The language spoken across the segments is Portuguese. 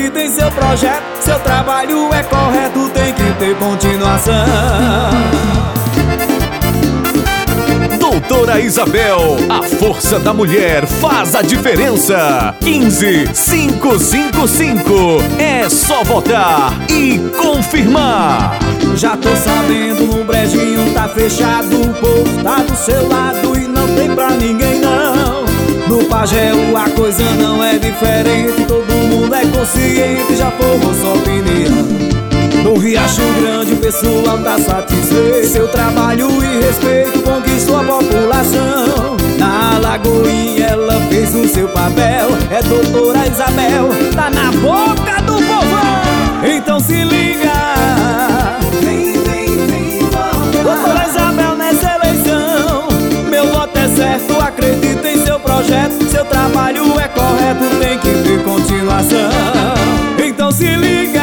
acredita em seu projeto. Seu trabalho é correto, tem que ter continuação. Doutora Isabel, a força da mulher faz a diferença. 15555. É só votar e confirmar. Já tô sabendo, no brejinho tá fechado. O povo tá do seu lado e não tem pra ninguém não. No Pagéu a coisa não é diferente. Todo mundo é consciente, já formou sua opinião. No Riacho Grande o pessoal tá satisfeito. Seu trabalho e respeito conquistou a população. Na Lagoinha ela fez o seu papel. É doutora Isabel, tá na boca do povão. Então se liga, vem doutora Isabel nessa eleição. Meu voto é certo, acredita em seu projeto. Seu trabalho é correto, tem que ter continuação. Então se liga,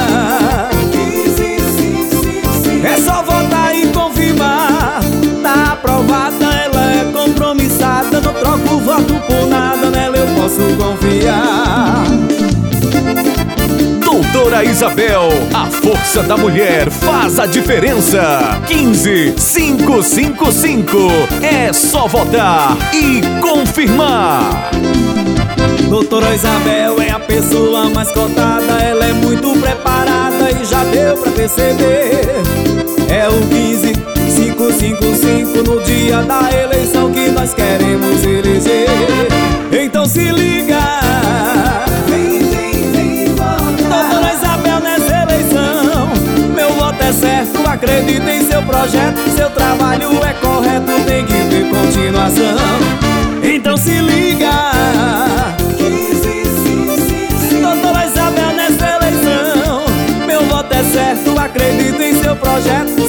é só votar e confirmar. Tá aprovada, ela é compromissada. Não troco o voto por nada, nela eu posso confiar. Doutora Isabel, a força da mulher faz a diferença. 15555. É só votar e confirmar. Doutora Isabel é a pessoa mais cotada. Ela é muito preparada e já deu pra perceber. É o 15555 no dia da eleição que nós queremos eleger. Então se liga, doutora Isabel nessa eleição. Meu voto é certo, acredita em seu projeto. Seu trabalho é correto, tem que ter continuação. Então se liga, doutora Isabel nessa eleição. Meu voto é certo, acredita em seu projeto.